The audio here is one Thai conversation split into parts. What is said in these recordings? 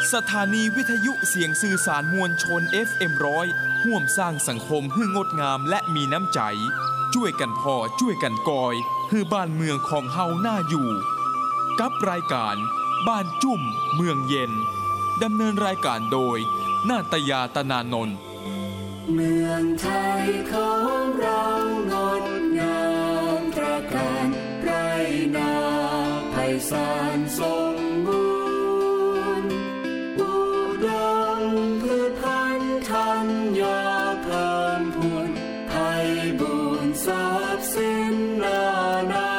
สถานีวิทยุเสียงสื่อสารมวลชน FM 100ร่วมสร้างสังคมให้งดงามและมีน้ำใจช่วยกันพอช่วยกันกอยเพื่อบ้านเมืองของเฮาน่าอยู่กับรายการบ้านจุ่มเมืองเย็นดำเนินรายการโดยนาตยาตนานนท์เมืองไทยของเรางดงามตระการไรนาไพศาลสมบูรณ์อุดมพืชพันธุ์ธัญญาเพิ่มพูนไพบูรณ์ทรัพย์สินนานา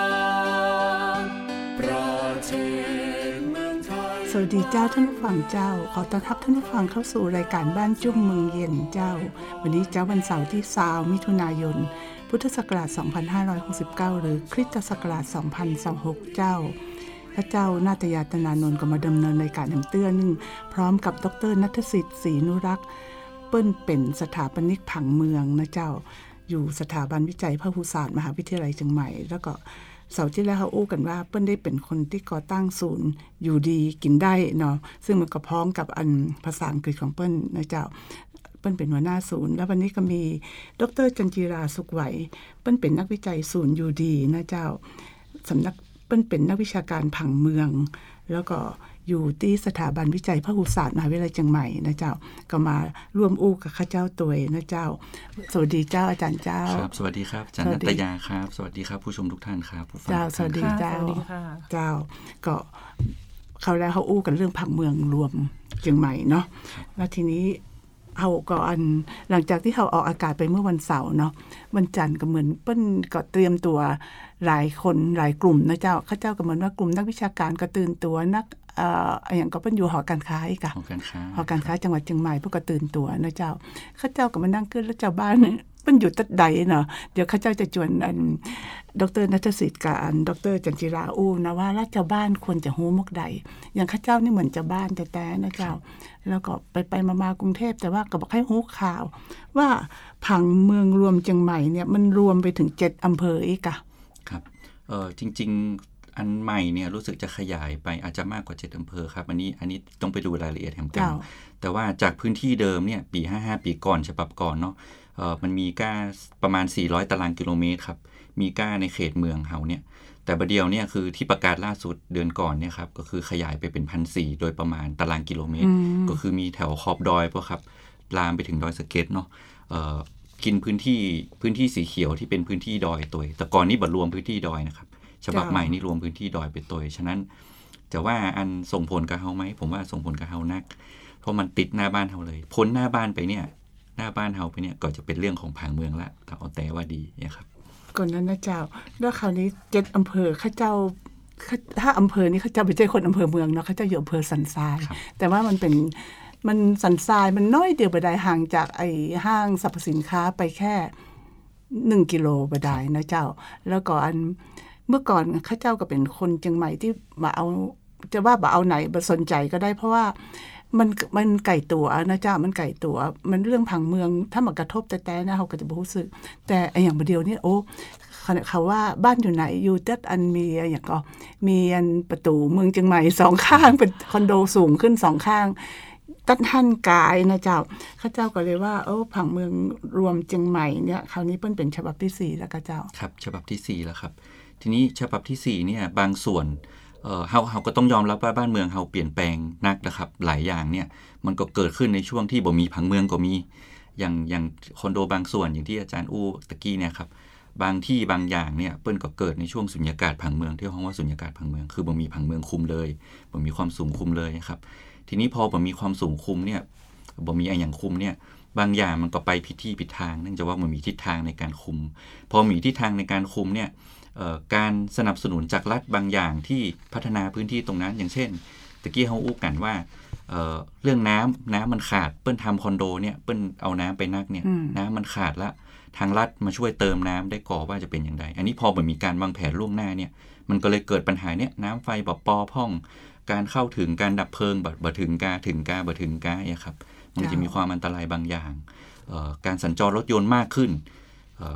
ประเทศเมืองไทยสวัสดีเจ้าท่านผู้ฟังเจ้าขอต้อนรับท่านผู้ฟังเข้าสู่รายการบ้านจุ่มเมืองเย็นเจ้าวันนี้เจ้าวันเสาร์ที่20มิถุนายนพุทธศักราช2569หรือคริสตศักราช2026เจ้าพระเจ้านาตยาตนานนท์ก็มาดำเนินรายการนำเตื้อนึงพร้อมกับดร.ณัฐศิษย์ศรีนุรักษ์เปิ้นเป็นสถาปนิกผังเมืองนะเจ้าอยู่สถาบันวิจัยพหุศาสตร์มหาวิทยาลัยเชียงใหม่แล้วก็เสาร์ที่แล้วเขาอู้กันว่าเปิ้นได้เป็นคนที่ก่อตั้งศูนย์อยู่ดีกินได้เนาะซึ่งมันก็พ้องกับอันภาษาอังกฤษของเปิ้นนะเจ้าเปิ้นเป็นหัวหน้าศูนย์แล้ววันนี้ก็มีดร.จันจีราสุขไหวเปิ้นเป็นนักวิจัยศูนย์อยู่ดีนะเจ้าสำนักเปิ้นเป็นนักวิชาการผังเมืองแล้วก็อยู่ที่สถาบันวิจัยพหุศาสตร์มหาวิทยาลัยเชียงใหม่นะเจ้าก็มาร่วมอู้กับข้าเจ้าตัวนะเจ้าสวัสดีเจ้าอาจารย์เจ้าครับสวัสดีครับอาจารย์ณัฐยาครับสวัสดีครับผู้ชมทุกท่านครับผู้ฟังเจ้าสวัสดีเจ้าเจ้าก็เขาแล้วเขาอู้กันเรื่องผังเมืองรวมเชียงใหม่เนาะแล้วทีนี้เขาก็หลังจากที่เขาออกอากาศไปเมื่อวันเสาร์เนาะวันจันทร์ก็เหมือนเปิ้นก็เตรียมตัวหลายคนหลายกลุ่มนะเจ้าข้าเจ้าก็เหมือนว่ากลุ่มนักวิชาการก็ตื่นตัวนักอย่างก็เป็นอยู่หอการค้าอีกอะหอการค้าจังหวัดเชียงใหม่พวกก็ตื่นตัวนะเจ้าข้าเจ้าก็มานั่งขึ้นแล้วเจ้าบ้านเป็นอยู่ตัดใดเนาะเดี๋ยวข้าเจ้าจะชวนดร.ณัฐศิษย์กับดร.จันจิราอู้นะว่าราชบ้านควรจะฮู้มุกใดอย่างข้าเจ้านี่เหมือนจะบ้านแต่นะเจ้าแล้วก็ไปมากรุงเทพแต่ว่าก็บอกให้ฮู้ข่าวว่าผังเมืองรวมเชียงใหม่เนี่ยมันรวมไปถึง7อำเภออีกอะครับจริงๆอันใหม่เนี่ยรู้สึกจะขยายไปอาจจะมากกว่า7อำเภอครับอันนี้ต้องไปดูรายละเอียดแห่งกันแต่ว่าจากพื้นที่เดิมเนี่ยปี55ปีก่อนฉบับก่อนเนาะมันมีก้าประมาณ400ตารางกิโลเมตรครับมีก้าในเขตเมืองเฮาเนี่ยแต่ประเดี๋ยวเนี่ยคือที่ประกาศล่าสุดเดือนก่อนเนี่ยครับก็คือขยายไปเป็น 1,400 โดยประมาณตารางกิโลเมตรก็คือมีแถวขอบดอยพวกครับลามไปถึงดอยสะเก็ดเนาะกินพื้นที่สีเขียวที่เป็นพื้นที่ดอยตัวแต่ก่อนนี้บัดรวมพื้นที่ดอยนะครับฉบับใหม่นี่รวมพื้นที่ดอยไปตัวฉะนั้นจะว่าอันส่งผลกับเฮาไหมผมว่าส่งผลกับเฮานักเพราะมันติดหน้าบ้านเฮาเลยพ้นหน้าบ้านไปเนี่ยหน้าบ้านเฮาไปเนี่ยก็จะเป็นเรื่องของผังเมืองละถ้าเอาแต่ว่าดีนะครับก่อนนั้นนะเจ้าแล้วคราวนี้7อำเภอข้าเจ้าถ้าอำเภอนี้ข้าเจ้าไม่ใช่คนอำเภอเมืองเนาะข้าเจ้าอยู่อำเภอสันทรายแต่ว่ามันสันทรายมันน้อยเดียวไปได้ห่างจากไอ้ห้างสรรพสินค้าไปแค่1กิโลไปได้นะเจ้าแล้วก็เมื่อก่อนข้าเจ้าก็เป็นคนเชียงใหม่ที่มาเอาจะว่าบ่เอาไหนบ่สนใจก็ได้เพราะว่ามันไก่ตัวนะเจ้ามันไก่ตัวมันเรื่องผังเมืองถ้ามากระทบแต่นะเขาก็จะบ่รู้สึกแต่อย่างเดียวนี่โอ้เขาว่าบ้านอยู่ไหนอยู่จัดอันมีอย่างก็มีอันประตูเมืองเชียงใหม่2ข้างเป็นคอนโดสูงขึ้น2ข้างตัดหั่นกายนะเจ้าข้าเจ้าก็เลยว่าผังเมืองรวมเชียงใหม่เนี่ยคราวนี้เพิ่นเป็นฉบับที่4แล้วก็เจ้าครับฉบับที่4แล้วครับทีนี้ฉบับที่4เนี่ยบางส่วนเฮาก็ต้องยอมรับว่าบ้านเมืองเฮาเปลี่ยนแปลงนักนะครับหลายอย่างเนี่ยมันก็เกิดขึ้นในช่วงที่บ่มีผังเมืองก็มีอย่างคอนโดบางส่วนอย่างที่อาจารย์อู้ตะกี้เนี่ยครับบางที่บางอย่างเนี่ยเปิ้นก็เกิดในช่วงสุญญากาศผังเมืองที่เรียกว่าสุญญากาศผังเมืองคือบ่มีผังเมืองคุมเลยบ่มีความสูงคุมเลยนะครับทีนี้พอบ่มีความสูงคุมเนี่ยบ่มีอย่างคุมเนี่ยบางอย่างมันก็ไปผิดทางเนื่องจากว่ามันมีทิศทางในการคุมพอมีทิศทางในการคุมเนี่ยการสนับสนุนจากรัฐบางอย่างที่พัฒนาพื้นที่ตรงนั้นอย่างเช่นตะกี้เฮาอู้กันว่าเรื่องน้ำมันขาดเปิ้นทำคอนโดเนี่ยเปิ้นเอาน้ำไปนักเนี่ยน้ำมันขาดละทางรัฐมาช่วยเติมน้ำได้ก่อว่าจะเป็นอย่างไรอันนี้พอมันมีการวางแผนล่วงหน้าเนี่ยมันก็เลยเกิดปัญหาเนี่ยน้ำไฟบ่ปอพ่องการเข้าถึงการดับเพลิงบ่ถึงกาเนี่ยครับมันจะมีความอันตรายบางอย่างการสัญจรรถยนต์มากขึ้น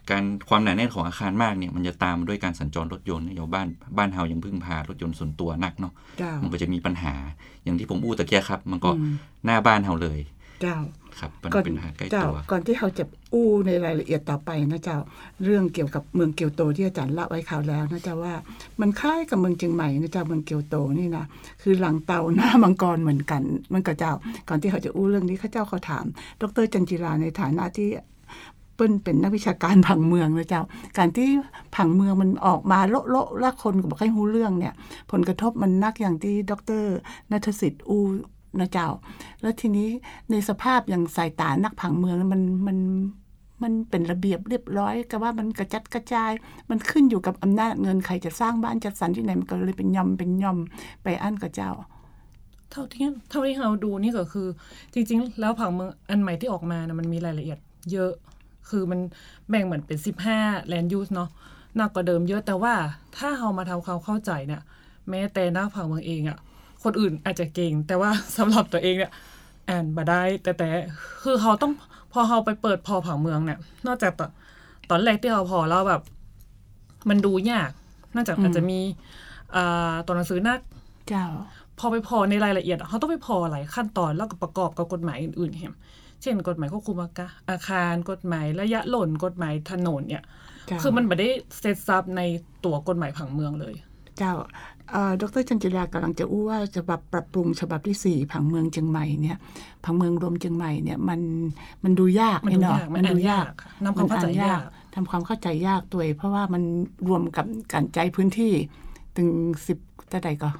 การความหนาแน่นของอาคารมากเนี่ยมันจะตามด้วยการสัญจรรถยนต์อย่างบ้านเฮายังพึ่งพารถยนต์ส่วนตัวนักเนาะมันก็จะมีปัญหาอย่างที่ผมอู้ตะเกียครับมันก็หน้าบ้านเฮาเลยเจ้าครับเป็นปัญหาใกล้ตัวก่อนที่เขาจะอู้ในรายละเอียดต่อไปนะเจ้าเรื่องเกี่ยวกับเมืองเกียวโตที่อาจารย์เล่าไว้คราวแล้วนะเจ้าว่ามันคล้ายกับเมืองเชียงใหม่นะเจ้าเมืองเกียวโตนี่นะคือหลังเตาหน้ามังกรเหมือนกันมันก็เจ้าก่อนที่เขาจะอู้เรื่องนี้เขาถามดร.จันจิราในฐานะที่เปิ้นเป็นนักวิชาการผังเมืองนะเจ้าการที่ผังเมืองมันออกมาโละๆแล้วคนก็บอกให้รู้เรื่องเนี่ยผลกระทบมันนักอย่างที่ดร.ณัฐศิษย์อู้นะเจ้าแล้วทีนี้ในสภาพอย่างสายตานักผังเมืองมันเป็นระเบียบเรียบร้อยก็ว่ามันกระจัดกระจายมันขึ้นอยู่กับอำนาจเงินใครจะสร้างบ้านจัดสรรที่ไหนมันก็เลยเป็นย่อมไปอันกับเจ้าเท่าที่เราดูนี่ก็คือจริงๆแล้วผังเมืองอันใหม่ที่ออกมานะมันมีรายละเอียดเยอะคือมันแบ่งเหมือนเป็น15 land use เนาะหนักกว่าเดิมเยอะแต่ว่าถ้าเรามาทำความเข้าใจเนี่ยแม้แต่นักผังเมืองเองอะคนอื่นอาจจะเก่งแต่ว่าสำหรับตัวเองเนี่ยอ่านบ่ได้แต่คือเขาต้องพอเขาไปเปิดพอผังเมืองเนี่ยนอกจากตอนแรกที่เขาพอแล้วแบบมันดูยากนอกจากอาจจะมีตัวหนังสือนักเจ้าพอไปพอในรายละเอียดเขาต้องไปพอหลายขั้นตอนแล้วก็ประกอบกับกฎหมายอื่นๆเช่นกฎหมายควบคุมอาคารกฎหมายระยะหล่นกฎหมายถนนเนี่ยคือมันไม่ได้เซตซับในตัวกฎหมายผังเมืองเลยเจ้าดร.จันจิรากำลังจะอู้ว่าฉบับปรับปรุงฉบับที่4ผังเมืองเชียงใหม่เนี่ยผังเมืองรวมเชียงใหม่เนี่ยมันดูยากเนาะมันดูยากนำความเข้าใจยากทำความเข้าใจยากตัวเพราะว่ามันรวมกับการใจพื้นที่ถึง10แต่ใดก็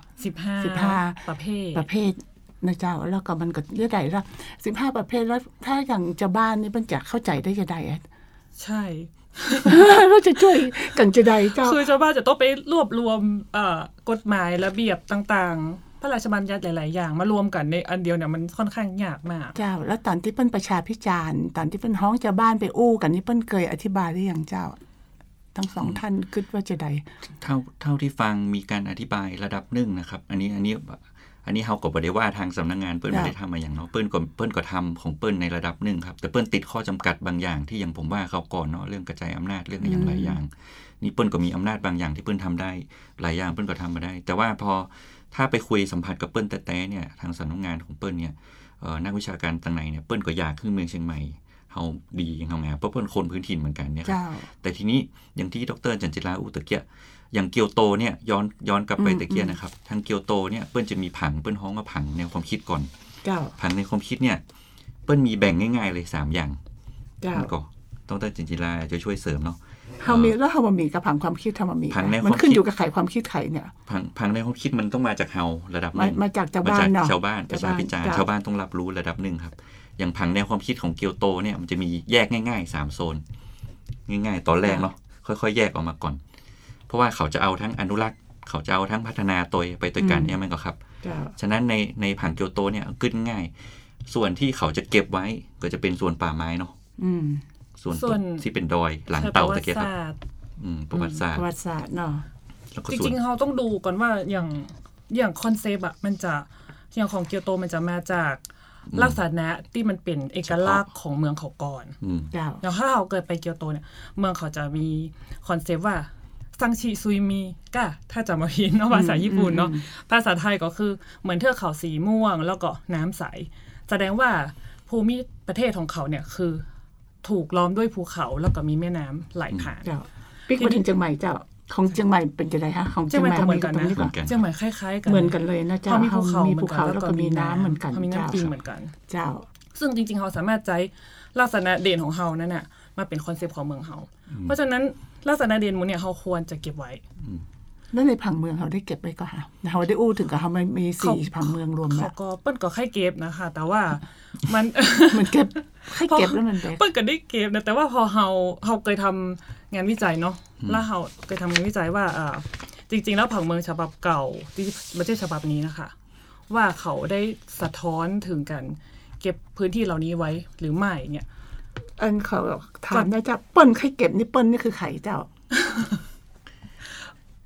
15 ประเภทนะเจ้าแล้วก็มันก็เยอะใดละ15ประเภทแล้วถ้าอย่างชาวบ้านนี่มันจะเข้าใจได้ยังไงใช่เราจะช่วยกันจะได้เจ้าคือชาวบ้านจะต้องไปรวบรวมกฎหมายระเบียบต่างๆพระราชบัญญัติหลายๆอย่างมารวมกันในอันเดียวเนี่ยมันค่อนข้างยากมากเจ้าแล้วตอนที่เปิ้นประชาพิจารณ์ตอนที่เปิ้นฮ้องชาวบ้านไปอู้กันนี่เปิ้นเคยอธิบายได้อย่างเจ้าทั้งสองท่านคิดว่าจะได้เท่าที่ฟังมีการอธิบายระดับหนึ่งนะครับอันนี้เฮาก็บ่ได้ว่าทางสำนักงานเปิ้นไม่ได้ทำมาอย่างเนาะเปิ้นก็ทำของเปิ้นในระดับหนึ่งครับแต่เปิ้นติดข้อจำกัดบางอย่างที่อย่างผมว่าเขาก่อนเนาะเรื่องกระจายอำนาจเรื่องอย่างหลายอย่างนี่เปิ้นก็มีอำนาจบางอย่างที่เปิ้นทำได้หลายอย่างเปิ้นก็ทำมาได้แต่ว่าพอถ้าไปคุยสัมผัสกับเปิ้นแต่เนี่ยทางสำนักงานของเปิ้นเนี่ยนักวิชาการต่างไหนเนี่ยเปิ้นก็อยากขึ้นเมืองเชียงใหม่เฮาดีอย่างเฮางามเพราะเปิ้นคนพื้นถิ่นเหมือนกันเนี่ยแต่ทีนี้อย่างที่ดร.จันจิราอุตะเกียอย่างเกียวโตเนี่ยย้อนกลับไปตะเกียนะครับทางเกียวโตเนี่ยเปิ้นจะมีผังเปิ้นฮ้องว่าผังแนวความคิดก่อนผังในความคิดเนี่ยเปิ้นมีแบ่งง่ายๆเลย3อย่างก็ดร.จันจิราจะช่วยเสริมเนาะเฮามีแล้วเฮาบ่มีกับผังความคิดเฮาบ่มีมันขึ้นอยู่กับไขความคิดไขเนี่ยผังในความคิดมันต้องมาจากเฮาระดับนึงมาจากชาวบ้านเนาะชาวบ้านประชาพิจารณ์ชาวบ้านต้องรับรู้ระดับนึงครับอย่างผังแนวความคิดของเกียวโตเนี่ยมันจะมีแยกง่ายๆ3โซนง่ายๆตอนแรกเนาะค่อยๆแยกออกมาก่อนเพราะว่าเขาจะเอาทั้งอนุรักษ์เขาจะเอาทั้งพัฒนาตัวไปด้วยกันเนี่ยมันก็ครับฉะนั้นในผังเกียวโตเนี่ยขึ้นง่ายส่วนที่เขาจะเก็บไว้ก็จะเป็นส่วนป่าไม้เนาะส่วนที่เป็นดอยหลังเต่าตะเกียบครับประวัติศาสตร์เนาะจริงๆเขาต้องดูก่อนว่าอย่างคอนเซปต์อ่ะมันจะอย่างของเกียวโตมันจะมาจากลักษณะที่มันเป็นเอกลักษณ์ของเมืองเขาก่อนแล้วถ้าเราเกิดไปเกียวโตเนี่ยเมืองเขาจะมีคอนเซปต์ว่าซังชิซุยมิก้าถ้าจะมาพินเนาะภาษาญี่ปุ่นเนาะภาษาไทยก็คือเหมือนเทือกเขาสีม่วงแล้วก็น้ำใสแสดงว่าภูมิประเทศของเขาเนี่ยคือถูกล้อมด้วยภูเขาแล้วก็มีแม่น้ำไหลผ่านปิ๊กมาถึงเชียงใหม่เจ้าของเชียงใหม่เป็นจังได๋ฮะของเชียงใหม่เหมือนกันนะเชียงใหม่คล้ายๆกันเหมือนกันเลยนะเจ้ามีภูเขาแล้วก็มีน้ำเหมือนกันมีน้ำปิงเหมือนกันเจ้าซึ่งจริงๆเขาสามารถใช้ลักษณะเด่นของเฮานั่นน่ะมาเป็นคอนเซปต์ของเมืองเฮาเพราะฉะนั้นลักษณะเด่นหมู่เนี่ยเฮาควรจะเก็บไว้แล้วในผังเมืองเขาได้เก็บไว้ก็ฮะเขาได้อู้ถึงกับเขามี4ผังเมืองรวมแล้วเขาก็เปิ้นก็ให้เก็บนะคะแต่ว่ามันเก็บให้เก็บแล้วมันเปิ้นก็ได้เก็บนะแต่ว่าพอเฮาเคยทำงานวิจัยเนาะแล้วเฮาเคยทำงานวิจัยว่าจริงๆแล้วผังเมืองฉบับเก่าที่ไม่ใช่ฉบับนี้นะคะว่าเขาได้สะท้อนถึงกันเก็บพื้นที่เหล่านี้ไว้หรือไม่เนี่ยอันเขาถามนะจ๊ะเปิ้นใครเก็บนี่เปิ้นนี่คือไข่เจ้า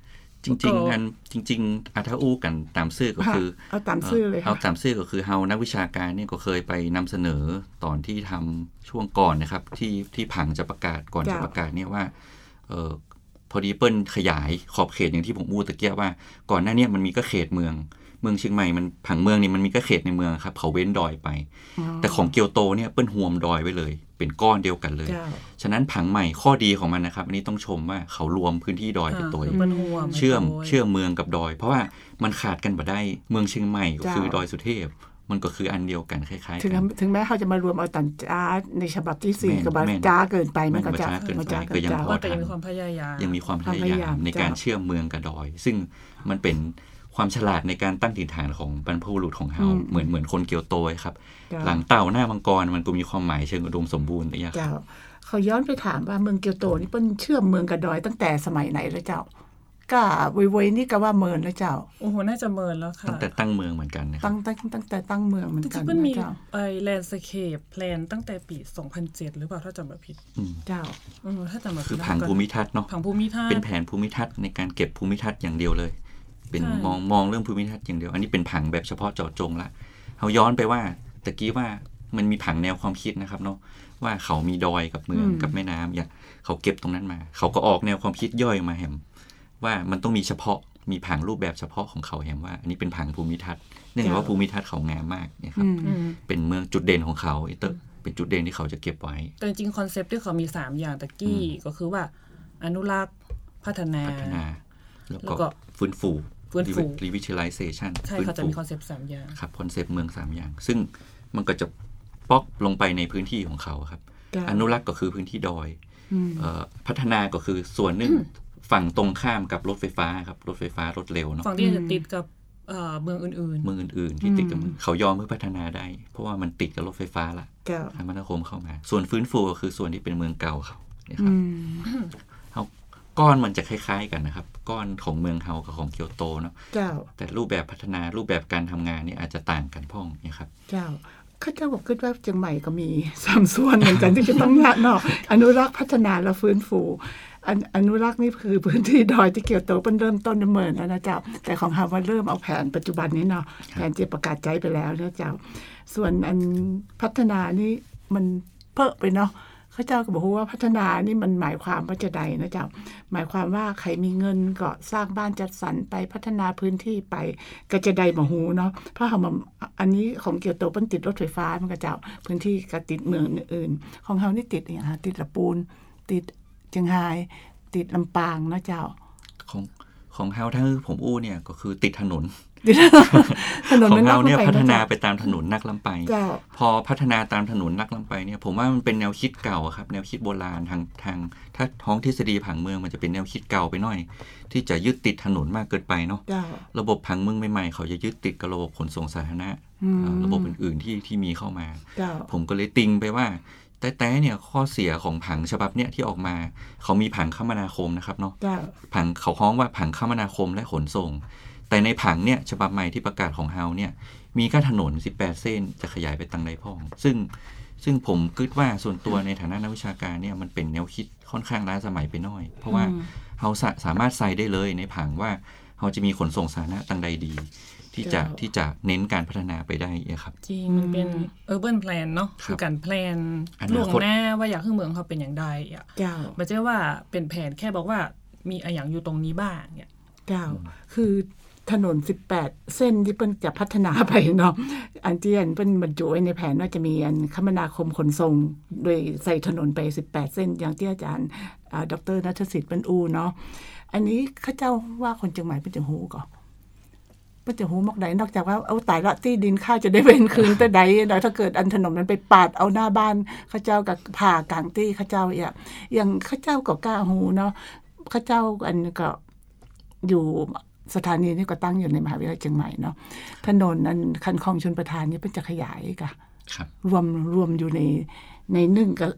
จริงๆงั้นจริงๆถ้าอู้กันตามซื่อก็คือเอาตามซื่อเลยเอาตามซื่อก็คือเฮานักวิชาการเนี่ยก็เคยไปนำเสนอตอนที่ทำช่วงก่อนนะครับที่ผังจะประกาศก่อนจะประกาศเนี่ยว่าพอดีเปิ้ลขยายขอบเขตอย่างที่ผมอู้ตะเกียว่าก่อนหน้านี้มันมีก็เขตเมืองเชียงใหม่มันผังเมืองนี่มันมีก็เขตในเมืองครับเขาเว้นดอยไปแต่ของเกียวโตเนี่ยเปิ้ลรวมดอยไว้เลยเป็นก้อนเดียวกันเลยฉะนั้นผังใหม่ข้อดีของมันนะครับอันนี้ต้องชมว่าเขารวมพื้นที่ดอยเป็นตัวเชื่อมเมืองกับดอยเพราะว่ามันขาดกันบ่ได้เมืองเชียงใหม่ก็คือดอยสุเทพมันก็คืออันเดียวกันคล้ายๆกันถึงแม้เขาจะมารวมเอาตันจ้าในฉบับที่4กับจ้าเกินไปมันก็จะก็ยังพอแต่ยังมีความพยายามยังมีความพยายามในการเชื่อมเมืองกับดอยซึ่งมันเป็นความฉลาดในการตั้งถิ่นฐานของบรรพบุรุษของเฮาเหมือนคนเกียวโตครับหลังเต่าหน้ามังกรมันก็มีความหมายเชิงอุดมสมบูรณ์นะครับเขาย้อนไปถามว่าเมืองเกียวโตนี่เปิ้นเชื่อมเมืองกับดอยตั้งแต่สมัยไหนแล้วเจ้าก็เว่ยๆนี่ก็ว่าเมินแล้วเจ้าโอ้โหน่าจะเมินแล้วค่ะตั้งแต่ตั้งเมืองเหมือนกันนะตั้งแต่ตั้งเมืองเหมือนกันมันมีไปแลนด์สเคปแพลนตั้งแต่ปี2007หรือเปล่าถ้าจำไม่ผิดเจ้าถ้าจำไม่ผิดคือผังภูมิทัศน์เนาะผังภูมิทัศน์เป็นแผนภูมิทัศน์ในการเก็บภูมิทัศน์อย่างเดียวเลยเป็นมองเรื่องภูมิทัศน์อย่างเดียวอันนี้เป็นผังแบบเฉพาะเจาะจงละเขาย้อนไปว่าตะกี้ว่ามันมีผังแนวความคิดนะครับเนาะว่าเขามีดอยกับเมืองกับแม่น้ำอย่างเขาเก็บตรงนั้นมาเขาก็ออกแนวความคิดย่อยมาแฮมว่ามันต้องมีเฉพาะมีผังรูปแบบเฉพาะของเขาแฮมว่าอันนี้เป็นผังภูมิทัศน์เนื่องจากว่าภูมิทัศน์เขางามมากเนี่ยครับเป็นเมืองจุดเด่นของเขาเป็นจุดเด่นที่เขาจะเก็บไว้แต่จริงคอนเซปต์ที่เขามี3อย่างตะกี้ก็คือว่าอนุรักษ์พัฒนาแล้วก็ฟื้นฟูrevitalization ใช่เขาจะมีคอนเซปต์3อย่างครับคอนเซปต์เมือง3อย่างซึ่งมันก็จะป๊อกลงไปในพื้นที่ของเขาครับอนุรักษ์ก็คือพื้นที่ดอยพัฒนาก็คือส่วนหนึ่งฝั่งตรงข้ามกับรถไฟฟ้าครับรถไฟฟ้ารถเร็วเนาะฝั่งที่จะติดกับเมืองอื่นที่ติดกับเขายอมเพื่อพัฒนาได้เพราะว่ามันติดกับรถไฟฟ้าละคมนาคมเข้ามาส่วนฟื้นฟูก็คือส่วนที่เป็นเมืองเก่าเขาเนี่ยครับก้อนมันจะคล้ายๆกันนะครับก้อนของเมืองเฮากับของเกียวโตเนาะแต่รูปแบบพัฒนารูปแบบการทำงานนี่อาจจะต่างกันพ่องเนี่ยครับข้าเจ้าบอกคิดว่าเชียงใหม่ก็มี3ส่วนเหมือนกันที่จะต้องละเนาะอนุรักษ์พัฒนาและฟื้นฟูอนุรักษ์นี่คือพื้นที่ดอยที่เกียวโตเป็นเริ่มต้นดำเนินแล้วนะเจ้าแต่ของเฮาว่าเริ่มเอาแผนปัจจุบันนี้เนาะแผนจะประกาศใจไปแล้วนะเจ้าส่วนอันพัฒนานี่มันเพ้อไปเนาะข้าเจ้าก็บอกว่าพัฒนานี่มันหมายความว่าจะใดนะเจ้าหมายความว่าใครมีเงินก็สร้างบ้านจัดสรรไปพัฒนาพื้นที่ไปก็จะได้บ่ฮู้เนาะเพราะเฮาอันนี้ของเกียวโตเปิ้นติดรถไฟฟ้ามันก็เจ้าพื้นที่ก็ติดเมืองอื่นของเฮานี่ติดอย่างติดละปูนติดเชียงรายติดลำปางนะเจ้าของเฮาถ้าผมอู้เนี่ยก็คือติดถนนของเราเนี่ยพัฒนาไปตามถนนนักลำไปพอพัฒนาตามถนนนักลำไปเนี่ยผมว่ามันเป็นแนวคิดเก่าครับแนวคิดโบราณทางถ้าท้องทฤษฎีผังเมืองมันจะเป็นแนวคิดเก่าไปหน่อยที่จะยึดติดถนนมากเกินไปเนาะระบบผังเมืองใหม่ๆเขาจะยึดติดกับระบบขนส่งสาธารณะระบบอื่นๆที่มีเข้ามาผมก็เลยติงไปว่าแต่เนี่ยข้อเสียของผังฉบับเนี้ยที่ออกมาเขามีผังคมนาคมนะครับเนาะผังเขาฮ้องว่าผังคมนาคมและขนส่งแต่ในผังเนี่ยฉบับใหม่ที่ประกาศของเฮาเนี่ยมีแค่ถนน18เส้นจะขยายไปทางใดพ้องซึ่งผมคิดว่าส่วนตัวในฐานะนักวิชาการเนี่ยมันเป็นแนวคิดค่อนข้างล้าสมัยไปหน่อยเพราะว่าเฮาสามารถใส่ได้เลยในผังว่าเฮาจะมีขนส่งสาธารณะทางใดดีที่จะเน้นการพัฒนาไปได้ครับจริงมันเป็น urban plan เนาะคือการแพลนล่วงหน้าว่าอยากให้เมืองเขาเป็นอย่างใดไม่ใช่ว่าเป็นแผนแค่บอกว่ามีอะไรอย่างอยู่ตรงนี้บ้างเนี่ยคือถนน18เส้นที่เปิ้นจะพัฒนาไปเนาะอันที่เปิ้นบรรจุไว้ในแผนว่าจะมีอันคมนาคมขนส่งโดยใส่ถนนไป18เส้นอย่างที่อาจารย์ดร.ณัฐศิษย์เปิ้นอูเนาะอันนี้ข้าเจ้าว่าคนเชียงใหม่เปิ้นจะฮู้ก่อเปิ้นจะฮู้มอกใดนอกจากว่าเอาตายละที่ดินข้าจะได้เว้นคืนแต่ใดถ้าเกิดอันถนนมันไปปาดเอาหน้าบ้านข้าเจ้ากับผ่ากลางที่ข้าเจ้าอย่างข้าเจ้าก็กล้าฮู้เนาะข้าเจ้าอันก็อยู่สถานีนี้ก็ตั้งอยู่ในมหาวิทยาลัยเชียงใหม่เนาะถนนนั้นคันคลองชลประทานนี่เป็นจะขยายกะรวมอยู่ใน1กับ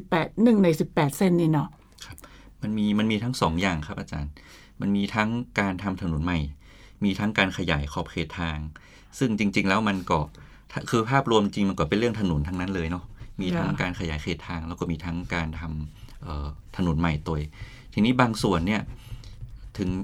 1 ใน18เส้นนี่เนาะครับมันมีทั้ง2อย่างครับอาจารย์มันมีทั้งการทำถนนใหม่มีทั้งการขยายขอบเขตทางซึ่งจริงๆแล้วมันก็คือภาพรวมจริงมันก็เป็นเรื่องถนนทั้งนั้นเลยเนาะมีทั้งการขยายเขตทางแล้วก็มีทั้งการทำถนนใหม่ตัวทีนี้บางส่วนเนี่ย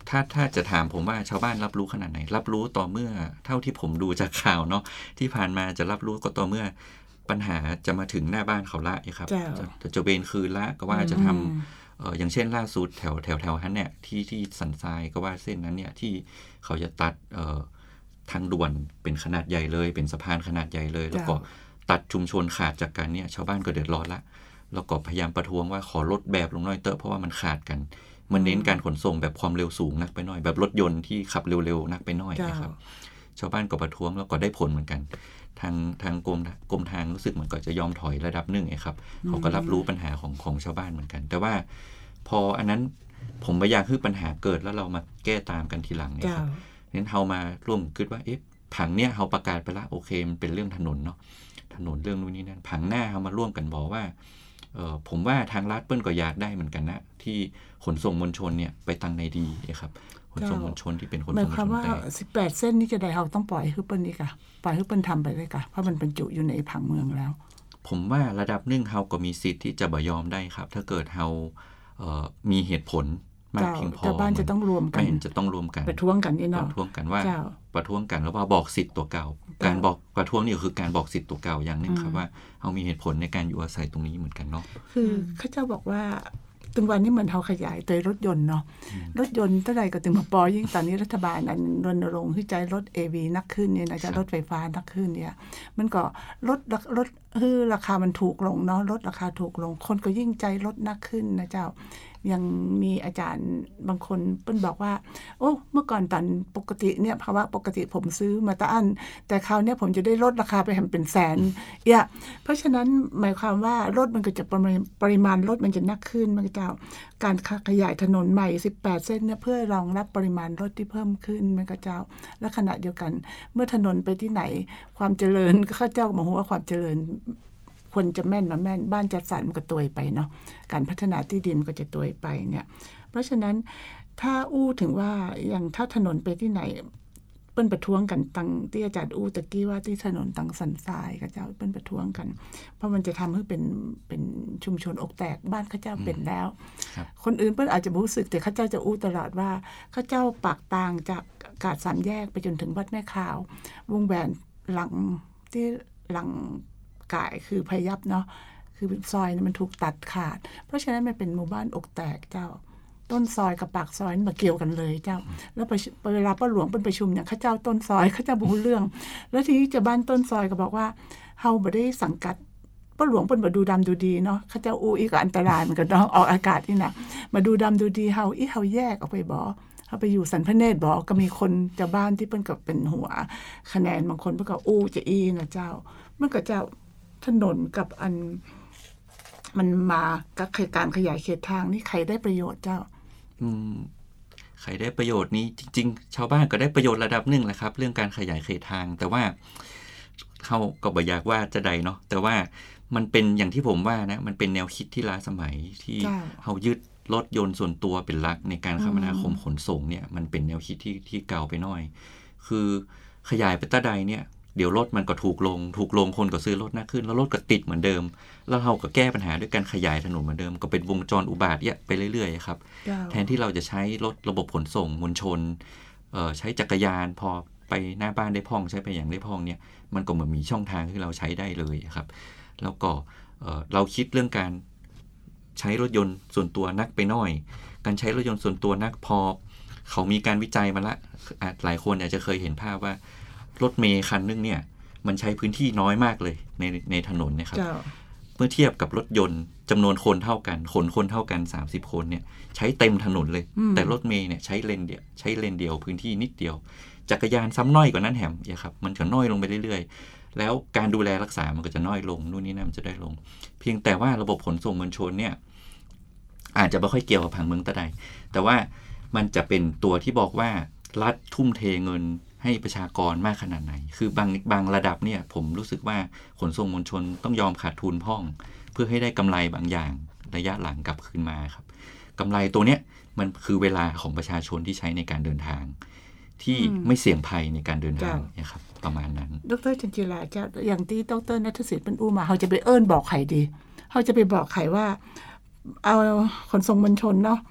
ถ้าจะถามผมว่าชาวบ้านรับรู้ขนาดไหนรับรู้ต่อเมื่อเท่าที่ผมดูจากข่าวเนาะที่ผ่านมาจะรับรู้ก็ต่อเมื่อปัญหาจะมาถึงหน้าบ้านเขาละครับจะเบนคืนละก็ว่าจะทำอย่างเช่นล่าสุดแถวนั้นเนี่ยที่สันทรายก็ว่าเส้นนั้นเนี่ยที่เขาจะตัดทางด่วนเป็นขนาดใหญ่เลยเป็นสะพานขนาดใหญ่เลยแล้วก็ตัดชุมชนขาดจากกันเนี่ยชาวบ้านก็เดือดร้อนละแล้วก็พยายามประท้วงว่าขอลดแบบลงหน่อยเตอะเพราะว่ามันขาดกันมันเน้นการขนส่งแบบความเร็วสูงนักไปหน่อยแบบรถยนต์ที่ขับเร็วๆนักไปหน่อยนะครับชาวบ้านก็ประท้วงแล้วก็ได้ผลเหมือนกันทางกรมทางรู้สึกเหมือนก็จะยอมถอยระดับหนึ่งครับเขาก็รับรู้ปัญหาของชาวบ้านเหมือนกันแต่ว่าพออันนั้นผมไม่อยากให้ปัญหาเกิดแล้วเรามาแก้ตามกันทีหลังเนี่ยครับงั้นเรามาร่วมคิดว่าผังเนี่ยเราประกาศไปละโอเคมันเป็นเรื่องถนนเนาะถนนเรื่องนู้นนี่นั่นผังหน้าเรามาร่วมกันบอกว่าผมว่าทางรัฐเปิ้ลก็อยากได้เหมือนกันนะที่ขนส่งมวลชนเนี่ยไปตังในดีครับขนส่งมวลชนที่เป็นขนส่งมวลชนหมายความว่า 18เส้นนี้จะได้เราต้องปล่อยให้เปิ้ลนี่ค่ะปล่อยให้เปิ้ลทำไปเลยค่ะเพราะมันบรรจุอยู่ในผังเมืองแล้วผมว่าระดับหนึ่งเราก็มีสิทธิ์ที่จะบ่ยอมได้ครับถ้าเกิดเรามีเหตุผลมากเพียงพอแต่บ้านจะต้องรวมกันจะต้องรวมกันประท้วงกันนี่เนาะประท้วงกันว่าประท้วงกันแล้วว่าบอกสิทธิ์ตัวเก่าการบอกประท้วงนี่คือการบอกสิทธิ์ตัวเก่าอย่างนึงครับว่าเรามีเหตุผลในการอยู่อาศัยตรงนี้เหมือนกันเนาะคือข้าเจ้าบอกว่าถึงวันนี้เหมือนเขาขยายตัวรถยนต์เนาะรถยนต์เท่าไหร่ก็ถึงมาปอยิ่งตอนนี้รัฐบาลอันรณรงค์ให้ใจรถ AV นักขึ้นเนี่ยนะจะรถไฟฟ้านักขึ้นเนี่ยมันก็รถราคามันถูกลงเนาะรถราคาถูกลงคนก็ยิ่งใจรถนักขึ้นนะเจ้ายังมีอาจารย์บางคนเปิ้ลบอกว่าโอ้เมื่อก่อนตอนปกติเนี่ยภาวะปกติผมซื้อมาตะอันแต่คราวนี้ผมจะได้ลดราคาไปเป็นแสนเพราะฉะนั้นหมายความว่ารถมันก็จะปริมาณรถมันจะนักขึ้นมันก็จะการขยายถนนใหม่18เส้นเนี่ยเพื่อรองรับปริมาณรถที่เพิ่มขึ้นมันก็จะและขณะเดียวกันเมื่อถนนไปที่ไหนความเจริญก็ข้าเจ้าบอกว่าความเจริญคนจะแม่นมาแม่นบ้านจัดสรรมันก็ตัวไปเนาะการพัฒนาที่ดินก็จะตัวไปเนี่ยเพราะฉะนั้นถ้าอู้ถึงว่าอย่างถ้าถนนไปที่ไหนเปิ้นประท้วงกันตังที่อาจารย์อู้ตะกี้ว่าที่ถนนตังสันทรายก็จะเปิ้นประท้วงกันเพราะมันจะทำให้เป็นชุมชนอกแตกบ้านข้าเจ้าเป็นแล้วคนอื่นเปิ้นอาจจะรู้สึกแต่ข้าเจ้าจะอู้ตลอดว่าข้าเจ้าปากต่างจากกาดสามแยกไปจนถึงวัดแม่ข่าววงแหวนหลังที่หลังกายคือพยับเนาะคือซอยมันถูกตัดขาดเพราะฉะนั้นมันเป็นหมู่บ้านอกแตกเจ้าต้นซอยกับปากซอยมาเกี่ยวกันเลยเจ้าแล้วเวลาป้าหลวงเป็นประชุมเนี่ยข้าเจ้าต้นซอยข้าเจ้าบอกเรื่องแล้วทีนี้จะบ้านต้นซอยก็บอกว่าเฮาบ่ได้สังกัดป้าหลวงเป็นมาดูดำดูดีเนาะข้าเจ้าอีกอันตรายเหมือนกันเนาะออกอากาศนี่นะมาดูดำดูดีเฮาแยกออกไปบ่เขาไปอยู่สันพระเนตรบอกก็มีคนเจ้าบ้านที่เปิ้นกับเป็นหัวคะแนนบางคนเปิ้นก็จะนะเจ้ามันก็เจ้าถนนกับอันมันมากับการขยายเขตทางนี่ใครได้ประโยชน์เจ้าใครได้ประโยชน์นี้จริงๆชาวบ้านก็ได้ประโยชน์ระดับหนึ่งแหละครับเรื่องการขยายเขตทางแต่ว่าเขาก็บ่อยากว่าจะใดเนาะแต่ว่ามันเป็นอย่างที่ผมว่านะมันเป็นแนวคิดที่ล้าสมัยที่เขายึดรถยนต์ส่วนตัวเป็นหลักในการคมนาคมขนส่งเนี่ยมันเป็นแนวคิดที่เก่าไปหน่อยคือขยายไปตะใดเนี่ยเดี๋ยวรถมันก็ถูกลงคนก็ซื้อรถมากขึ้นแล้วรถก็ติดเหมือนเดิมแล้วเราก็แก้ปัญหาด้วยการขยายถนนเหมือนเดิมก็เป็นวงจรอุบาทไปเรื่อยๆครับแทนที่เราจะใช้รถระบบขนส่งมวลชนใช้จักรยานพอไปหน้าบ้านได้พ่องใช้ไปอย่างได้พ่องเนี่ยมันก็เหมือนมีช่องทางที่เราใช้ได้เลยครับแล้วก็เราคิดเรื่องการใช้รถยนต์ส่วนตัวนักไปหน่อยการใช้รถยนต์ส่วนตัวนักพอเขามีการวิจัยมาละหลายคนอาจจะเคยเห็นภาพว่ารถเมล์คันนึงเนี่ยมันใช้พื้นที่น้อยมากเลยในถนนนะครับเมื่อเทียบกับรถยนต์จำนวนคนเท่ากันคนเท่ากัน30คนเนี่ยใช้เต็มถนนเลยแต่รถเมล์เนี่ยใช้เลนเดียวพื้นที่นิดเดียวจักรยานซ้ำน้อยกว่านั้นแหมครับมันจะน้อยลงไปเรื่อยๆแล้วการดูแลรักษามันก็จะน้อยลงนู่นนี่นั่นจะได้ลงเพียงแต่ว่าระบบขนส่งมวลชนเนี่ยอาจจะไม่ค่อยเกี่ยวกับผังเมืองตะใดแต่ว่ามันจะเป็นตัวที่บอกว่ารัฐทุ่มเทเงินให้ประชากรมากขนาดไหนคือบางระดับเนี่ยผมรู้สึกว่าขนส่งมวลชนต้องยอมขาดทุนพ่องเพื่อให้ได้กำไรบางอย่างระยะหลังกลับคืนมาครับกำไรตัวเนี้ยมันคือเวลาของประชาชนที่ใช้ในการเดินทางที่ไม่เสี่ยงภัยในการเดินทางนะครับประมาณนั้นดร.จันจิราจะอย่างที่ดร.ณัฐศิษย์เป็นอู้มาเขาจะไปบอกใครดีเขาจะไปบอกใครว่าเอาขนส่งมวลชนเนาะข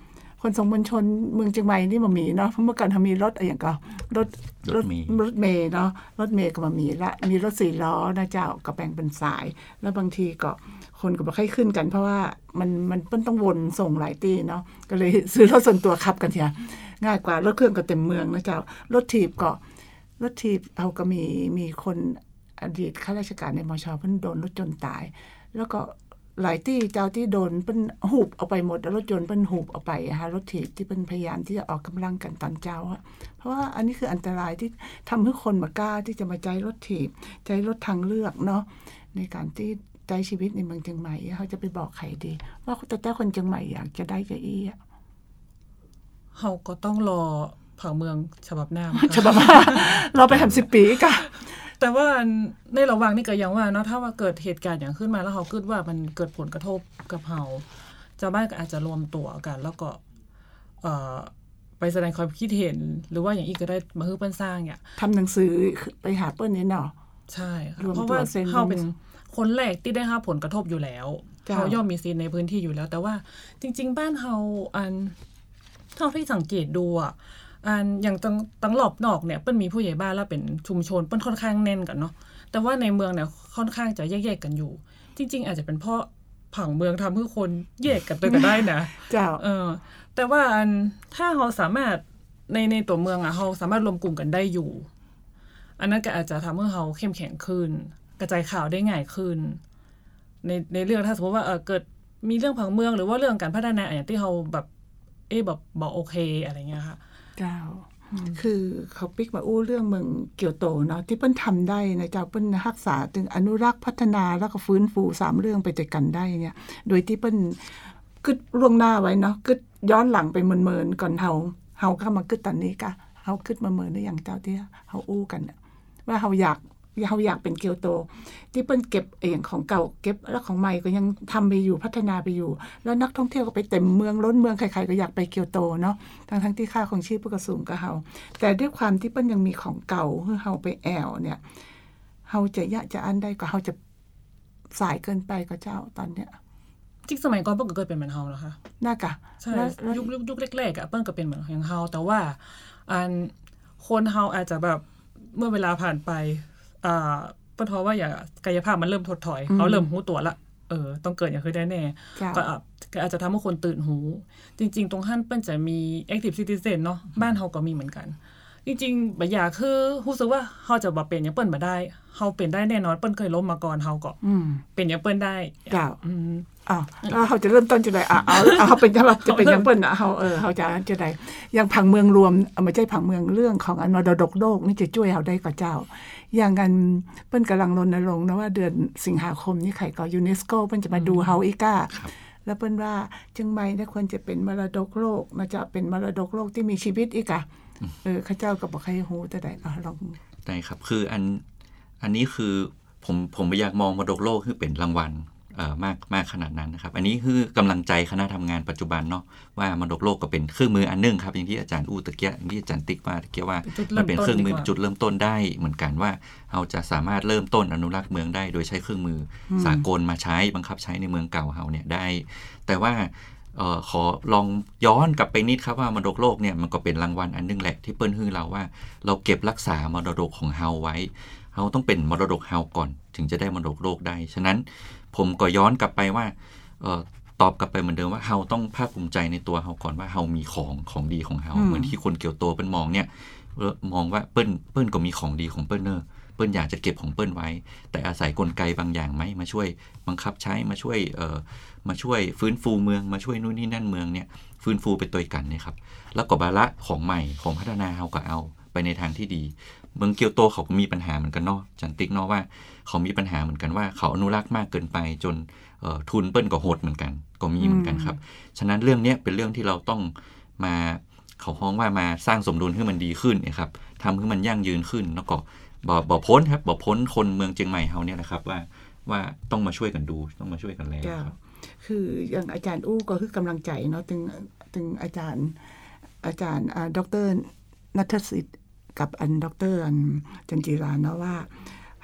ขนส่งมวลชนเมืองเชียงใหม่นี่บ่มีเนาะเมื่อก่อนเฮามีรถอย่างก็รถเมล์เนาะรถเมล์ก็บ่มีละมีรถ4ล้อนะเจ้าก็แบ่งเป็นสายแล้วบางทีก็คนก็บ่ค่อยขึ้นกันเพราะว่ามันเปิ้นต้องวนส่งหลายตีเนาะก็เลยซื้อรถส่วนตัวขับกันเถียง่ายกว่ารถเครื่องก็เต็มเมืองนะเจ้ารถถีบเอาก็มีคนอดีตข้าราชการในมช.เพิ่นโดนรถยนต์ตายแล้วก็หลายที่เจ้าที่โดนเปิ้นหูบเอาไปหมดรถยนต์เปิ้นหูบเอาไปนะคะรถถีบที่เปิ้นพยายามที่จะออกกำลังกันตอนเช้าเพราะว่าอันนี้คืออันตรายที่ทำให้คนมากล้าที่จะมาใช้รถถีบใช้รถทางเลือกเนาะในการที่ใช้ชีวิตในเมืองเชียงใหม่เขาจะไปบอกใครดีว่าแต่คนเชียงใหม่อยากจะได้จะอี้เฮาก็ต้องรอผังเมืองฉบับหน้าเราไป30 ปีกะแต่ว่าในระหว่างนี้ก็ยังว่าเนาะถ้าว่าเกิดเหตุการณ์อย่างขึ้นมาแล้วเฮาคิดว่ามันเกิดผลกระทบกับเฮาชาวบ้านก็อาจจะรวมตัวกันแล้วก็ไปแสดงความคิดเห็นหรือว่าอย่างอีกก็ได้มาฮื้อเปิ้นสร้างเนี่ยทำหนังสือไปหาเปิ้นนี่เนาะใช่เพราะว่าเฮาเป็นคนแรกที่ได้รับผลกระทบอยู่แล้วเฮาย่อมมีสิทธิ์ในพื้นที่อยู่แล้วแต่ว่าจริงๆบ้านเฮาเท่าที่สังเกตดูอย่างตั้งรอบนอกเนี่ยเปิ้นมีผู้ใหญ่บ้านแล้วเป็นชุมชนเปิ้นค่อนข้างแน่นกันเนาะแต่ว่าในเมืองเนี่ยค่อนข้างจะแยกๆกันอยู่จริงๆอาจจะเป็นเพราะผังเมืองทำให้คนแยกกันก็ได้นะเจ้าแต่ว่าถ้าเราสามารถในตัวเมืองเราสามารถรวมกลุ่มกันได้อยู่อันนั้นก็อาจจะทำให้เราเข้มแข็งขึ้นกระจายข่าวได้ง่ายขึ้นในเรื่องถ้าสมมติว่าเกิดมีเรื่องผังเมืองหรือว่าเรื่องการพัฒนาอย่างที่เราแบบบอกโอเคอะไรเงี้ยค่ะเจ้าคือเขาปิกมาอู้เรื่องเมืองเกียวโตเนาะที่เปิ้นทำได้นะเจ้าเปิ้นรักษาถึงอนุรักษ์พัฒนาแล้วก็ฟื้นฟู3เรื่องไปด้วยกันได้เนี่ยโดยที่เปิ้นกึดล่วงหน้าไว้เนาะกึดย้อนหลังไปเมินๆก่อนเฮาเข้ามากึดตอนนี้กะเฮากึดมาเมินได้อย่างเจ้าที่เฮาอู้กันว่าเฮาอยากเป็นเกียวโตที่เปิ้นเก็บอย่างของเก่าเก็บแล้วของใหม่ก็ยังทำไปอยู่พัฒนาไปอยู่แล้วนักท่องเที่ยวก็ไปเต็มเมืองล้นเมืองใครๆก็อยากไปเกียวโตเนาะทั้งที่ค่าของชีพก็สูงกับเฮาแต่ด้วยความที่เปิ้นยังมีของเก่าคือเฮาไปแอวเนี่ยเฮาจะอันได้ก็เฮาจะสายเกินไปกับเจ้าตอนเนี้ยจริงสมัยก่อนเปิ้นก็เกิดเป็นเหมือนเฮาแล้วค่ะน่ากะใช่ยุคแรกๆเปิ้นก็เป็นเหมือนอย่างเฮาแต่ว่าคนเฮาอาจจะแบบเมื่อเวลาผ่านไปเพราะว่าอย่างกายภาพมันเริ่มถดถอยเขาเริ่มหูตัวละต้องเกิดอย่างคือได้แน่ก็อาจจะทำให้คนตื่นหูจริงๆตรงหั่นเปิ้นจะมี active citizen เนาะบ้านเฮาก็มีเหมือนกันจริงๆบ่อยากคือรู้สึกว่าเฮาจะบ่เป็นอย่างเปิ้นบ่ได้เฮาเป็นได้แน่นอนเปิ้นเคยล้มมาก่อนเฮาก็เป็นอย่างเปิ้นได้จ้าแล้วเฮาจะเริ่มต้นจังได๋เอาเป็นจะเป็นอย่างเปิ้นเฮาจะได้อย่างผังเมืองรวมไม่ใช่ผังเมืองเรื่องของมรดกโลกนี่จะช่วยเฮาได้ก็เจ้าอย่างกันเปิ้นกำลังรณรงค์นะว่าเดือนสิงหาคมนี้ใครก็ยูเนสโกเปิ้นจะมาดูเฮาอีกแล้วเปิ้นว่าเชียงใหม่เนี่ยควรจะเป็นมรดกโลกนะจะเป็นมรดกโลกที่มีชีวิตอีกข้าเจ้าก็บ่ใครฮู้แต่ได้ลองได้ครับคืออันนี้คือผมอยากมองมรดกโลกคือเป็นรางวัลมากขนาดนั้นนะครับอันนี้คือกำลังใจคณะทำงานปัจจุบันเนาะว่ามรดกโลกก็เป็นเครื่องมืออันนึงครับอย่างที่อาจารย์อู้ตะเกียอย่างที่อาจารย์ติ๊กว่าตะเกียว่ามันเป็นเครื่องมือจุดเริ่มต้นได้เหมือนกันว่าเราจะสามารถเริ่มต้นอนุรักษ์เมืองได้โดยใช้เครื่องมือสากลมาใช้บังคับใช้ในเมืองเก่าเราเนี่ยได้แต่ว่าขอลองย้อนกลับไปนิดครับว่ามรดกโลกเนี่ยมันก็เป็นรางวัลอันนึงแหละที่เปิ้นฮื้อเราว่าเราเก็บรักษามรดกของเราไว้เราต้องเป็นมรดกเราก่อนถึงจะได้มรดกโลกได้ฉะนั้นผมก็ย้อนกลับไปว่าตอบกลับไปเหมือนเดิมว่าเราต้องภาคภูมิใจในตัวเราก่อนว่าเรามีของดีของเราเหมือนที่คนเกียวโตเปิ้นมองเนี่ยมองว่าเปิ้นก็มีของดีของเปิ้นเปิ้นอยากจะเก็บของเปิ้นไว้แต่อาศัยกลไกบางอย่างไหมมาช่วยบังคับใช้มาช่วยฟื้นฟูเมืองมาช่วยนู่นนี่นั่นเมืองเนี่ยฟื้นฟูไปตัวกันเนี่ยครับแล้วก็บาระของใหม่ของพัฒนาเราก็เอาไปในทางที่ดีเมืองเกียวโตเขาก็มีปัญหาเหมือนกันเนาะจันติ๊กเนาะว่าเขามีปัญหาเหมือนกันว่าเขาอนุรักษ์มากเกินไปจนทุนเปิ้นก็โหดเหมือนกันก็มีเหมือนกันครับฉะนั้นเรื่องนี้เป็นเรื่องที่เราต้องมาเขาฮ้องว่ามาสร้างสมดุลให้มันดีขึ้นนะครับทำให้มันยั่งยืนขึ้นแล้วก็บ่พ้นครับบ่พ้นคนเมืองเชียงใหม่เฮาเนี่ยนะครับว่าต้องมาช่วยกันดูต้องมาช่วยกันแล้วครับคืออย่างอาจารย์อู้ก็คือกำลังใจเนาะถึงอาจารย์ดร.ณัฐศิษย์กับดร.จันจิราเนาะว่า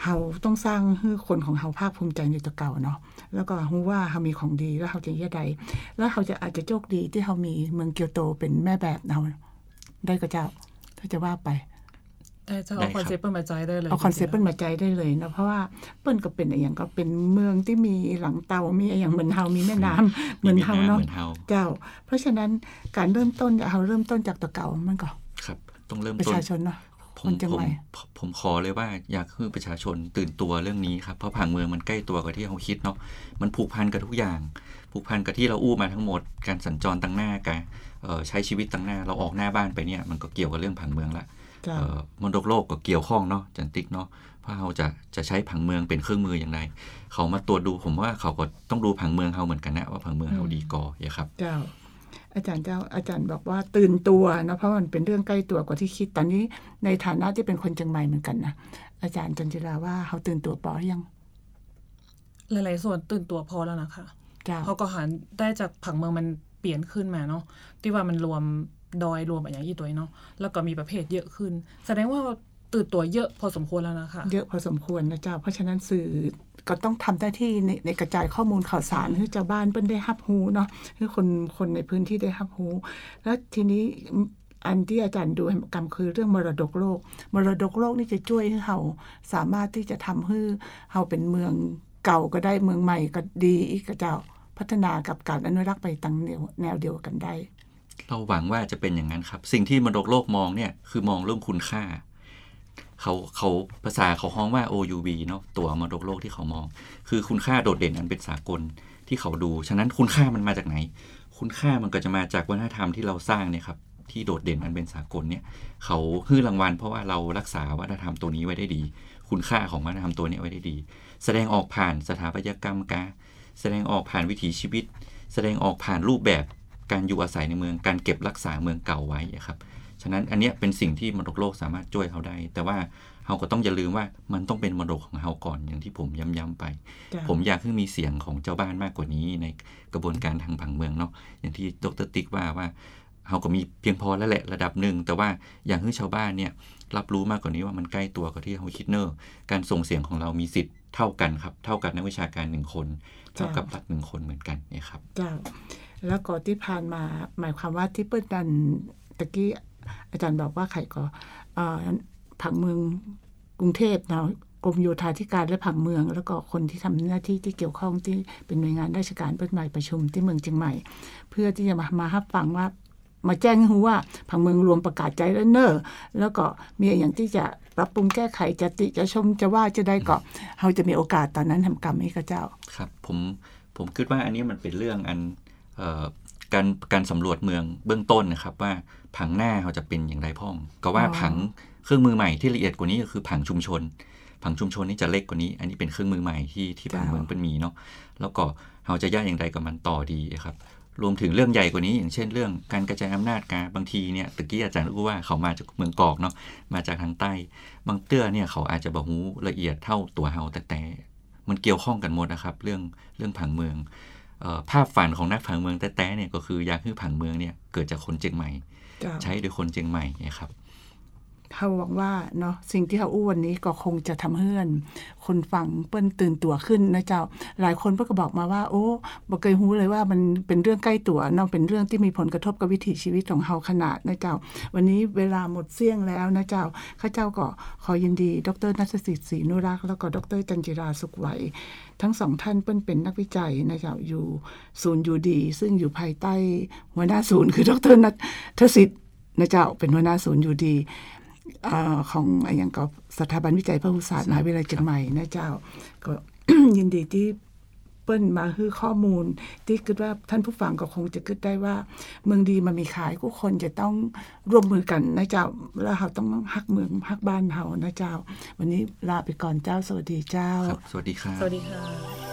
เฮาต้องสร้างให้คนของเฮาภาคภูมิใจในตัวเก่าเนาะแล้วก็รู้ว่าเฮามีของดีแล้วเฮาจะเฮ็ดได้แล้วเฮาจะอาจจะโชคดีที่เฮามีเมืองเกียวโตเป็นแม่แบบเฮาได้ก็เจ้าถ้าจะว่าไปแต่จะเอาคอนเซ็ปต์เปิ้นมาใจได้เลยเอาคอนเซ็ปต์เปิ้นมาใจได้เลยนะเพราะว่าเปิ้นก็เป็นอย่างก็เป็นเมืองที่มีหลังเตามีอย่างเหมือนเฮามีแม่น้ำเหมือนเฮาเนาะเจ้าเพราะฉะนั้นการเริ่มต้นเฮาเริ่มต้นจากตัวเก่ามันก็ครับต้องเริ่มต้นประชาชนเนาะผมขอเลยว่าอยากให้ประชาชนตื่นตัวเรื่องนี้ครับเพราะผังเมืองมันใกล้ตัวกว่าที่เราคิดเนาะมันผูกพันกับทุกอย่างผูกพันกับที่เราอู้มาทั้งหมดการสัญจรตั้งหน้าการใช้ชีวิตตั้งหน้าเราออกหน้าบ้านไปเนี่ยมันก็เกี่ยวกับเรื่องผังเมืองละมรดกโลกก็เกี่ยวข้องเนาะจันติ๊กเนาะเพราะเราจะใช้ผังเมืองเป็นเครื่องมืออย่างไรเขามาตรวจดูผมว่าเขาก็ต้องดูผังเมืองเราเหมือนกันนะว่าผังเมืองเราดีก่ออย่าครับเจ้าอาจารย์บอกว่าตื่นตัวนะเพราะมันเป็นเรื่องใกล้ตัวกว่าที่คิดตอนนี้ในฐานะที่เป็นคนเชียงใหม่เหมือนกันนะอาจารย์จันจิราว่าเขาตื่นตัวพอยังหลายๆส่วนตื่นตัวพอแล้วนะคะเขาก็หันได้จากผังเมืองมันเปลี่ยนขึ้นมาเนาะที่ว่ามันรวมดอยรวมอย่างอีตัวเนาะแล้วก็มีประเภทเยอะขึ้นแสดงว่าตื่นตัวเยอะพอสมควรแล้วนะคะเยอะพอสมควรนะเจ้าเพราะฉะนั้นสื่อก็ต้องทำหน้าที่ในกระจายข้อมูลข่าวสารให้ชาวบ้านเปิ้นได้รับรู้เนาะให้คนในพื้นที่ได้รับรู้แล้วทีนี้อันที่อาจารย์ดูกรรมคือเรื่องมรดกโลกนี่จะช่วยให้เราสามารถที่จะทำให้เราเป็นเมืองเก่าก็ได้เมืองใหม่ก็ดีอีกเจ้าพัฒนากับการอนุรักษ์ไปตั้งแนวเดียวกันได้เราหวังว่าจะเป็นอย่างนั้นครับสิ่งที่มรดกโลกมองเนี่ยคือมองเรื่องคุณค่าเขาภาษาเขาฮ้องว่า OUV เนาะตัวมรดกโลกที่เขามองคือคุณค่าโดดเด่นอันเป็นสากลที่เขาดูฉะนั้นคุณค่ามันมาจากไหนคุณค่ามันก็จะมาจากวัฒนธรรมที่เราสร้างเนี่ยครับที่โดดเด่นอันเป็นสากลเนี่ยเขาให้รางวัลเพราะว่าเรารักษาวัฒนธรรมตัวนี้ไว้ได้ดีคุณค่าของวัฒนธรรมตัวนี้ไว้ได้ดีแสดงออกผ่านสถาปัตยกรรมการแสดงออกผ่านวิถีชีวิตแสดงออกผ่านรูปแบบการอยู่อาศัยในเมืองการเก็บรักษาเมืองเก่าไว้ครับฉะนั้นอันนี้เป็นสิ่งที่มรดกโลกสามารถช่วยเขาได้แต่ว่าเราก็ต้องอย่าลืมว่ามันต้องเป็นมรดกของเราก่อนอย่างที่ผมย้ำไปผมอยากให้มีเสียงของเจ้าบ้านมากกว่านี้ในกระบวนการทางผังเมืองเนาะอย่างที่ดร.ติ๊กว่าเราก็มีเพียงพอแล้วแหละระดับหนึ่งแต่ว่าอยากให้ชาวบ้านเนี่ยรับรู้มากกว่านี้ว่ามันใกล้ตัวกับที่เราคิดเนอะการส่งเสียงของเรามีสิทธิ์เท่ากันครับเท่ากับนักวิชาการ1คนเท่ากับรัฐ1คนเหมือนกันเนี่ยครับแล้วก็ที่ผ่านมาหมายความว่าที่เปิ้ลดันตะกี้อาจารย์บอกว่าใครก็ผังเมืองกรุงเทพเนาะกรมโยธาธิการและผังเมืองแล้วก็คนที่ทำหน้าที่ที่เกี่ยวข้องที่เป็นหน่วยงานราชการเปิ้ลใหม่ประชุมที่เมืองเชียงใหม่เพื่อที่จะมารับฟังว่ามาแจ้งให้รู้ว่าผังเมืองรวมประกาศใจแล้วเนอะแล้วก็มีอย่างที่จะปรับปรุงแก้ไขจะชมจะว่าจะได้ก็เราจะมีโอกาสตอนนั้นทำกรรมให้กับเจ้าครับผมคิดว่าอันนี้มันเป็นเรื่องอันการสำรวจเมืองเบื้องต้นนะครับว่าผังหน้าเขาจะเป็นอย่างไรพ่องก็ว่าผังเครื่องมือใหม่ที่ละเอียดกว่านี้ก็คือผังชุมชนนี่จะเล็กกว่านี้อันนี้เป็นเครื่องมือใหม่ที่ผังเมืองเป็นมีเนาะแล้วก็เขาจะย่าอย่างไรกับมันต่อดีครับรวมถึงเรื่องใหญ่กว่านี้อย่างเช่นเรื่องการกระจายอำนาจการบางทีเนี่ยตะกี้อาจารย์รู้ว่าเขามาจากเมืองกอกเนาะมาจากทางใต้บางเตื้อเนี่ยเขาอาจจะบ่ฮู้ละเอียดเท่าตัวเฮาแต่มันเกี่ยวข้องกันหมดนะครับเรื่องผังเมืองภาพฝันของนักผังเมืองแต้ๆเนี่ยก็คืออยากให้ผังเมืองเนี่ยเกิดจากคนเชียงใหม่ใช้โดยคนเชียงใหม่นะครับเขาหวังว่าเนาะสิ่งที่เขาอู้วันนี้ก็คงจะทำให้คนฟังเปิ้นตื่นตัวขึ้นนะเจ้าหลายคนเพิ่นก็บอกมาว่าโอ้บ่เคยรู้เลยว่ามันเป็นเรื่องใกล้ตัวเนาะเป็นเรื่องที่มีผลกระทบกับวิถีชีวิตของเฮาขนาดนะเจ้าวันนี้เวลาหมดเสี้ยงแล้วนะเจ้าข้าเจ้าก็ขอยินดีดร.ณัฐศิษย์ศรีนุรักษ์แล้วก็ดร.จันจิราสุขไหวทั้งสองท่านเปิ้นเป็นนักวิจัยนะเจ้าอยู่ศูนย์ยูดีซึ่งอยู่ภายใต้หัวหน้าศูนย์คือดร.ณัฐศิษย์นะเจ้าเป็นหัวหน้าศูนย์ยูดีของอย่างกับสถาบันวิจัยพหุศาสตร์มหาวิทยาลัยเชียงใหม่นะเจ้าก็ ยินดีที่เปิ้นมาให้ข้อมูลที่คิดว่าท่านผู้ฟังก็คงจะคิดได้ว่าเมืองดีมันมีขายทุกคนจะต้องร่วมมือกันนะเจ้าแล้วเราต้องฮักเมืองฮักบ้านเฮานะเจ้าวันนี้ลาไปก่อนเจ้าสวัสดีเจ้าสวัสดีครับสวัสดีค่ะ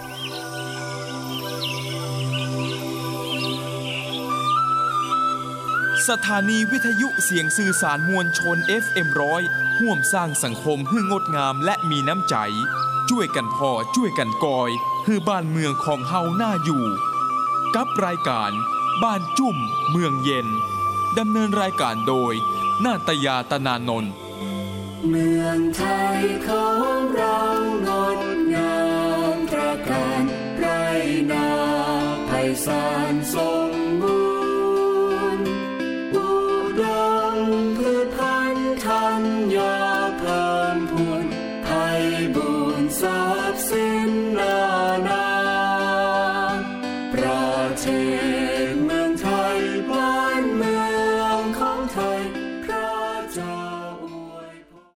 สถานีวิทยุเสียงสื่อสารมวลชน FM 100ร่วมสร้างสังคมให้งดงามและมีน้ำใจช่วยกันพอช่วยกันกอยให้บ้านเมืองของเฮาน่าอยู่กับรายการบ้านจุ่มเมืองเย็นดำเนินรายการโดยนาตยา ตนานนท์เมืองไทยของเราศาลสมบูรณ์อุดมพืชพันธุ์ธัญญาเพิ่มพูนไพบูรณ์ทรัพย์สินนานาประเทศเมืองไทยบ้านเมืองของไทยพระเจ้า